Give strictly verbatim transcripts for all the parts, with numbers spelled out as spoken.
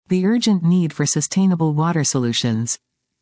The urgent need for sustainable water solutions.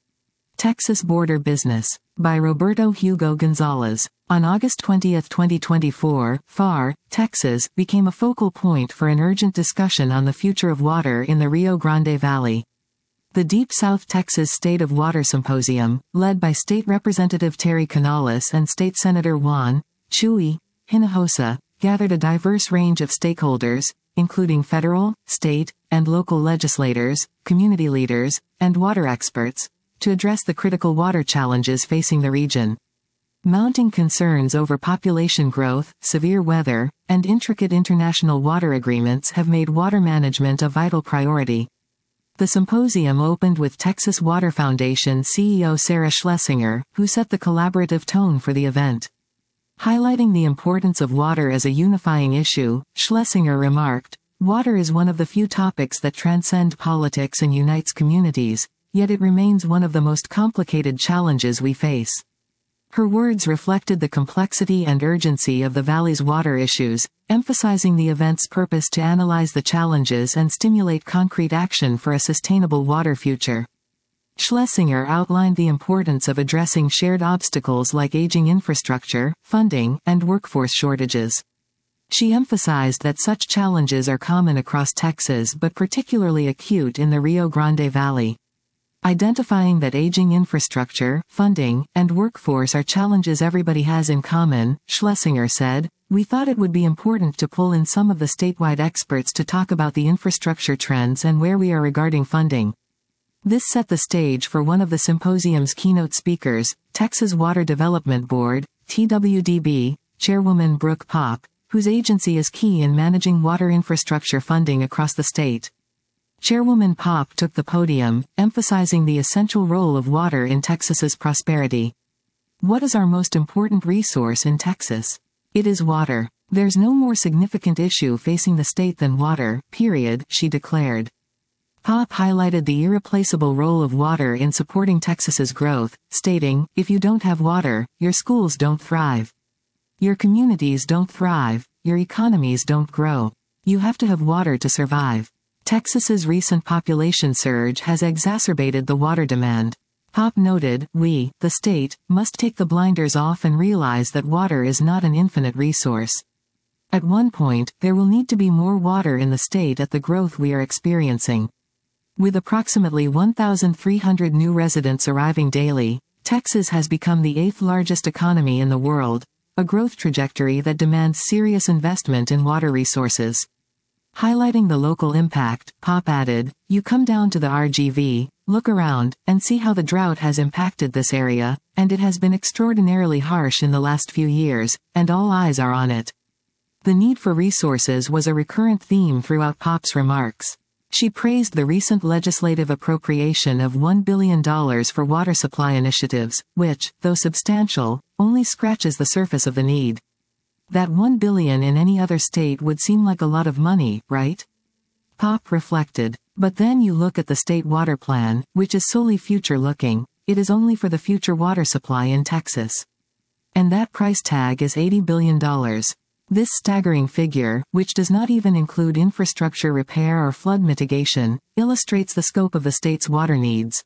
Texas Border Business. By Roberto Hugo Gonzalez. On August twentieth twenty twenty-four, F A R, Texas, became a focal point for an urgent discussion on the future of water in the Rio Grande Valley. The Deep South Texas State of Water Symposium, led by State Representative Terry Canales and State Senator Juan Chuy Hinojosa, gathered a diverse range of stakeholders, including federal, state, and local legislators, community leaders, and water experts, to address the critical water challenges facing the region. Mounting concerns over population growth, severe weather, and intricate international water agreements have made water management a vital priority. The symposium opened with Texas Water Foundation C E O Sarah Schlesinger, who set the collaborative tone for the event. Highlighting the importance of water as a unifying issue, Schlesinger remarked, "Water is one of the few topics that transcend politics and unites communities, yet it remains one of the most complicated challenges we face." Her words reflected the complexity and urgency of the Valley's water issues, emphasizing the event's purpose to analyze the challenges and stimulate concrete action for a sustainable water future. Schlesinger outlined the importance of addressing shared obstacles like aging infrastructure, funding, and workforce shortages. She emphasized that such challenges are common across Texas but particularly acute in the Rio Grande Valley. Identifying that aging infrastructure, funding, and workforce are challenges everybody has in common, Schlesinger said, "We thought it would be important to pull in some of the statewide experts to talk about the infrastructure trends and where we are regarding funding." This set the stage for one of the symposium's keynote speakers, Texas Water Development Board, T W D B, Chairwoman Brooke Popp, whose agency is key in managing water infrastructure funding across the state. Chairwoman Popp took the podium, emphasizing the essential role of water in Texas's prosperity. "What is our most important resource in Texas? It is water. There's no more significant issue facing the state than water, period," she declared. Popp highlighted the irreplaceable role of water in supporting Texas's growth, stating, "If you don't have water, your schools don't thrive. Your communities don't thrive, your economies don't grow. You have to have water to survive." Texas's recent population surge has exacerbated the water demand. Popp noted, "We, the state, must take the blinders off and realize that water is not an infinite resource. At one point, there will need to be more water in the state at the growth we are experiencing." With approximately one thousand three hundred new residents arriving daily, Texas has become the eighth largest economy in the world, a growth trajectory that demands serious investment in water resources. Highlighting the local impact, Popp added, "You come down to the R G V, look around, and see how the drought has impacted this area, and it has been extraordinarily harsh in the last few years, and all eyes are on it." The need for resources was a recurrent theme throughout Popp's remarks. She praised the recent legislative appropriation of one billion dollars for water supply initiatives, which, though substantial, only scratches the surface of the need. That one billion dollars in any other state would seem like a lot of money, right? Popp reflected. But then you look at the state water plan, which is solely future-looking. It is only for the future water supply in Texas. And that price tag is eighty billion dollars. This staggering figure, which does not even include infrastructure repair or flood mitigation, illustrates the scope of the state's water needs.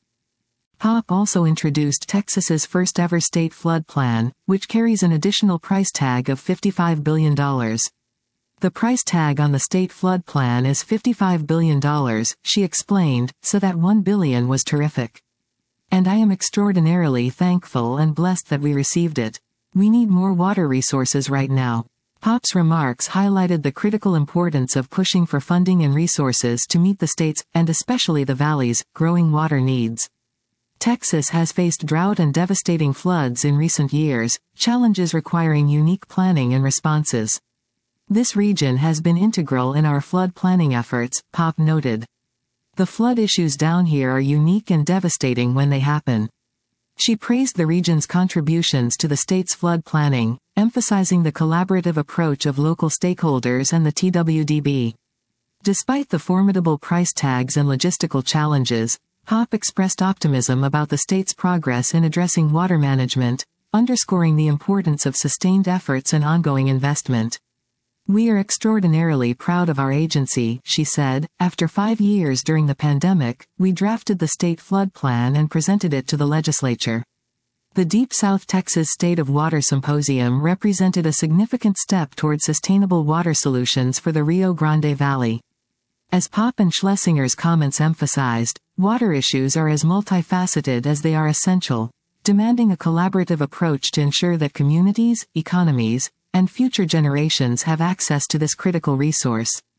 Popp also introduced Texas's first-ever state flood plan, which carries an additional price tag of fifty-five billion dollars. "The price tag on the state flood plan is fifty-five billion dollars, she explained, "so that one billion dollars was terrific. And I am extraordinarily thankful and blessed that we received it. We need more water resources right now." Popp's remarks highlighted the critical importance of pushing for funding and resources to meet the state's, and especially the Valley's, growing water needs. Texas has faced drought and devastating floods in recent years, challenges requiring unique planning and responses. "This region has been integral in our flood planning efforts," Popp noted. "The flood issues down here are unique and devastating when they happen." She praised the region's contributions to the state's flood planning, emphasizing the collaborative approach of local stakeholders and the T W D B. Despite the formidable price tags and logistical challenges, Popp expressed optimism about the state's progress in addressing water management, underscoring the importance of sustained efforts and ongoing investment. We are extraordinarily proud of our agency, she said. After five years during the pandemic, we drafted the state flood plan and presented it to the legislature. The Deep South Texas State of Water Symposium represented a significant step toward sustainable water solutions for the Rio Grande Valley. As Popp and Schlesinger's comments emphasized, water issues are as multifaceted as they are essential, demanding a collaborative approach to ensure that communities, economies, and future generations have access to this critical resource.